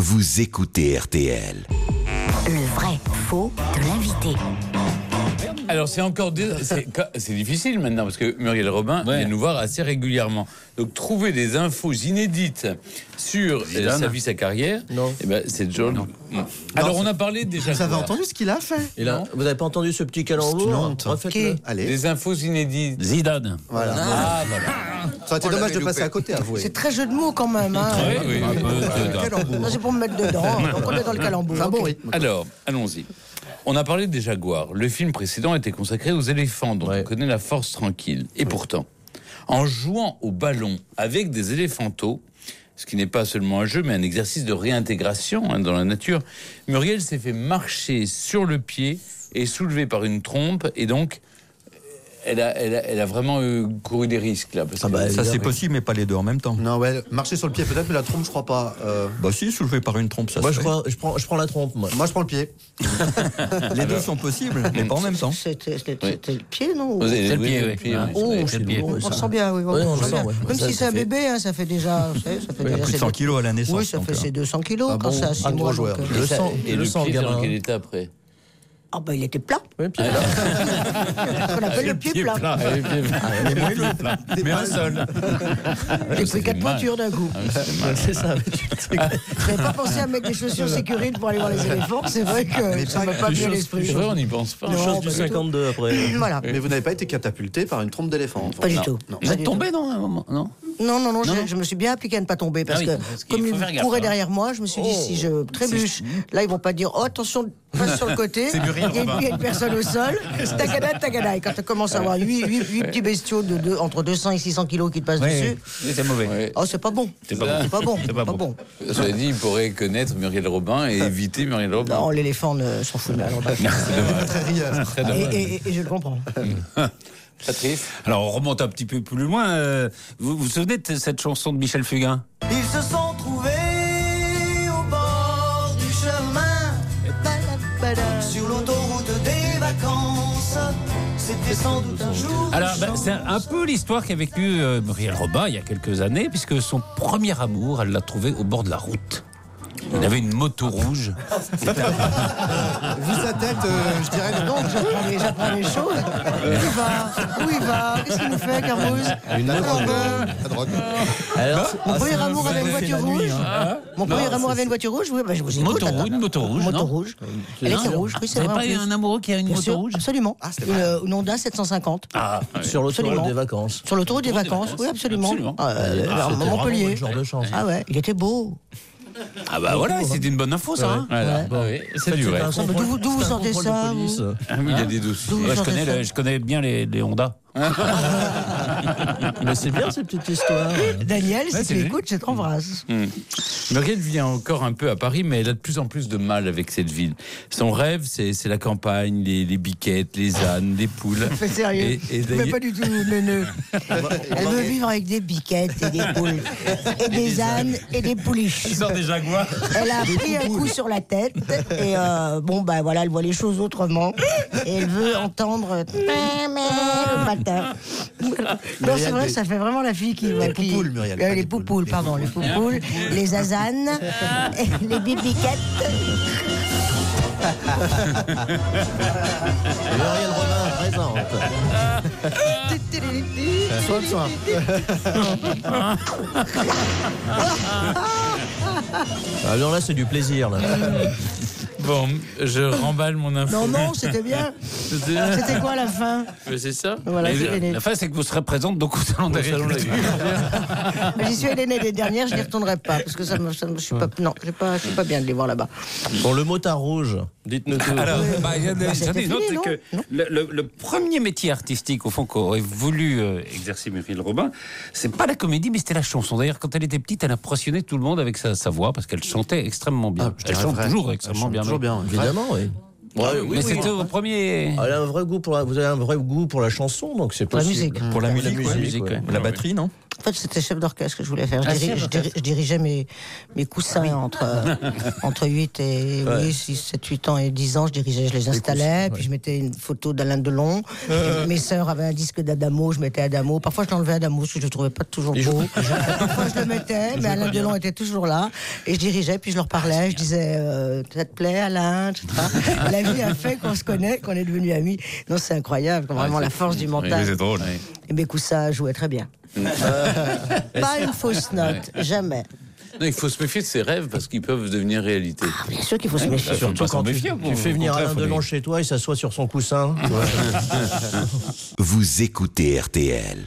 vous écoutez RTL. Le vrai faux de l'invité. Alors c'est difficile maintenant parce que Muriel Robin vient nous voir assez régulièrement. Donc trouver des infos inédites sur sa vie, sa carrière, c'est John. Non. Alors on a parlé déjà. Vous avez entendu ce qu'il a fait? Vous n'avez pas entendu ce petit calembour? Refaites-le. Allez. Des infos inédites. Zidane. Voilà. Voilà. Ça aurait été dommage de passer à côté, avouez. C'est très jeu de mots quand même. Hein. Oui. Non, c'est pour me mettre dedans. Donc on est dans le calembour. Ah bon, oui. Alors, allons-y. On a parlé des jaguars. Le film précédent était consacré aux éléphants, dont on connaît la force tranquille. Et pourtant, en jouant au ballon avec des éléphantos, ce qui n'est pas seulement un jeu, mais un exercice de réintégration dans la nature, Muriel s'est fait marcher sur le pied et soulevée par une trompe, et donc elle a vraiment couru des risques là. Parce que Ça c'est possible, mais pas les deux en même temps. Non, marcher sur le pied peut-être, mais la trompe, je crois pas. Bah si, soulevé par une trompe, ça Moi, se fait. je prends la trompe, moi. Moi, je prends le pied. Les deux sont possibles, mais pas en même temps. C'était le pied, non? C'est le pied, oui. Oh, C'est le pied. on le sent bien, oui. Oui, on le sent sent, bien. ouais. Même Ça, si ça c'est un fait- bébé, hein, ça fait déjà. Ça fait déjà Plus de 100 kilos à la naissance. Oui, ça fait ses 200 kilos Ah quand bon, c'est à 6 un mois. gros joueur. donc, Le sang, Et le le sang, pied, c'est dans gamin. quel état après? Ah bah il était plat. Oui, puis là. Ce qu'on appelle le pied plat. Mais un seul. J'ai pris 4 pointures d'un coup. C'est ça. J'avais pas pensé à mettre des chaussures sécurité pour aller voir les éléphants. C'est vrai que ça m'a pas bien l'esprit. C'est vrai, on n'y pense pas. Non. Chose du pas du tout. 52 après. Voilà. Mais vous n'avez pas été catapulté par une trompe d'éléphant? Pas du tout. Non. Vous êtes tombé, non, à un moment? Non. Non, je me suis bien appliqué à ne pas tomber parce Ah oui, que parce qu'il comme faut faire ils gaffe, couraient hein. derrière moi, je me suis dit si je trébuche, là ils vont pas dire oh attention, passe sur le côté. C'est Muriel Et puis Robin. il y a une personne au sol, tagada. Et quand tu commences à avoir 8 petits bestiaux entre 200 et 600 kilos qui te passent dessus, C'est mauvais. Ouais. oh c'est pas bon. C'est pas bon. C'est pas bon. C'est pas bon. Cela dit, il pourrait connaître Muriel Robin et éviter Muriel Robin. Non, l'éléphant ne s'en fout de la lambade. Très rieur. Très dommage. Et je le comprends. Patrice. Alors on remonte un petit peu plus loin. Vous vous souvenez de cette chanson de Michel Fugain? Ils se sont trouvés au bord du chemin, sur l'autoroute des vacances. C'était sans doute un jour. Alors, c'est un peu l'histoire qu'a vécue Muriel Robin il y a quelques années, puisque son premier amour, elle l'a trouvé au bord de la route. Il avait une moto rouge. Vu sa tête, je dirais non. Donc j'apprends les choses. Où il va? Qu'est-ce qu'il nous fait, Carmouze? La drogue. Alors, Mon premier amour avait une voiture rouge. Mon premier amour avait une voiture rouge. Oui, je vous écoute. Une moto rouge. Moto non rouge. Elle était rouge, oui, c'est Vous vrai. n'avez pas eu un amoureux qui a une Bien moto sûr, rouge? absolument. c'est Une Honda 750. Ah, sur l'autoroute Absolument. des vacances. Sur l'autoroute des vacances, oui, absolument. Absolument. Vers C'était vraiment Montpellier. le genre de chance. Ah ouais, il était beau. ah bah voilà, c'était une bonne info ça. Hein. Voilà. Ouais. Ah oui, c'est du vrai. un D'où vous c'est un sentez contrôle de ça, police. Ah oui, il y a des dossiers. D'où vous Ouais, sentez ça je connais bien les Honda. Mais c'est bien ces petites histoires. Daniel, si tu c'est écoutes, je t'embrasse. Muriel vient encore un peu à Paris, mais elle a de plus en plus de mal avec cette ville. Son rêve, c'est la campagne, les biquettes, les ânes, les poules. Fais sérieux. Et Mais d'ailleurs- pas du tout neuneux. Elle veut vivre avec des biquettes et des poules. Et des ânes et des pouliches. Ils sont des jaguars. Elle a pris un coup sur la tête et voilà, elle voit les choses autrement et elle veut entendre le matin. Non, c'est vrai, ça fait vraiment la fille qui... Les poupoules, Muriel, pas Les les poules. poupoules, pardon, les poupoules, les azanes, les bibiquettes. Muriel Robin présente. Soin de soin. Alors là, c'est du plaisir. Là. Bon, je remballe mon info. Non, c'était bien. C'était quoi la fin? C'est ça. Voilà, Et c'est gagné. la fin, c'est que vous serez présente donc au salon d'agriculture. J'y suis allée l'année dernière, je n'y retournerai pas parce que je suis pas, non, je suis pas bien de les voir là-bas. Bon, le motard rouge, dites-nous tout. Alors, il y a c'était des autres, fini, c'est non que le premier métier artistique, au fond, qu'aurait voulu exercer Muriel Robin, c'est pas la comédie, mais c'était la chanson. D'ailleurs, quand elle était petite, elle impressionnait tout le monde avec sa voix, parce qu'elle chantait extrêmement bien. je Elle dirais chante vrai. toujours Elle extrêmement chante bien. toujours bien. Évidemment, oui. Mais c'était au premier. Elle a un vrai goût vous avez un vrai goût pour la chanson, donc c'est Pour la possible. musique. Pour la musique, ouais. La batterie, non? En fait, c'était chef d'orchestre que je voulais faire. Je dirigeais mes coussins entre 8 et 6, 7, 8 ans et 10 ans. Je les installais, puis je mettais une photo d'Alain Delon. Mes sœurs avaient un disque d'Adamo, je mettais Adamo. Parfois, je l'enlevais Adamo, parce que je le trouvais pas toujours beau. Parfois, je le mettais, mais Alain Delon était toujours là. Et je dirigeais, puis je leur parlais. Je disais, ça te plaît, Alain, etc. La vie a fait qu'on se connaît, qu'on est devenus amis. Non, c'est incroyable, vraiment la force du mental. C'est drôle. Et mes coussins jouaient très bien. Pas une fausse note, jamais. Non, il faut se méfier de ses rêves parce qu'ils peuvent devenir réalité. Ah, bien sûr qu'il faut se méfier. Surtout quand tu fais venir Alain Delon chez toi, il s'assoit sur son coussin. Vous écoutez RTL.